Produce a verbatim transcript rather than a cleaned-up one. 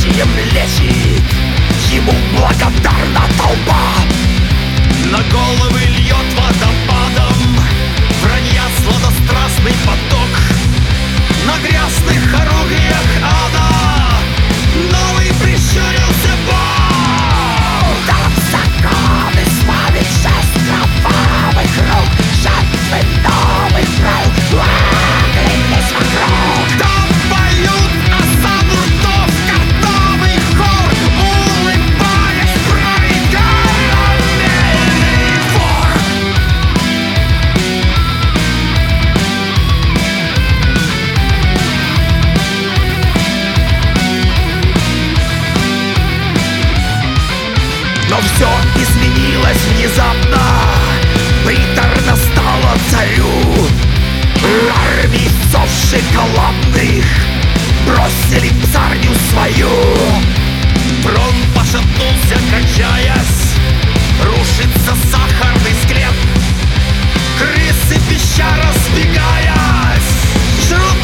случаем лечит, ему благодарна толпа. На головы льет водопадом вранья сладострастный поток. На грязных орудиях ада новый прищурился Бог. Там законы славит шесть кровавых рук, жертвы новых правил оглянулись вокруг. Там поют осаду ртов картовый хор, улыбаясь править карамельный вор. Но все изменилось внезапно, приторно стало царю. Армии псов шоколадных бросили царню свою. Трон пошатнулся, качаясь, рушится сахарный склеп. Крысы пища разбегаясь жрут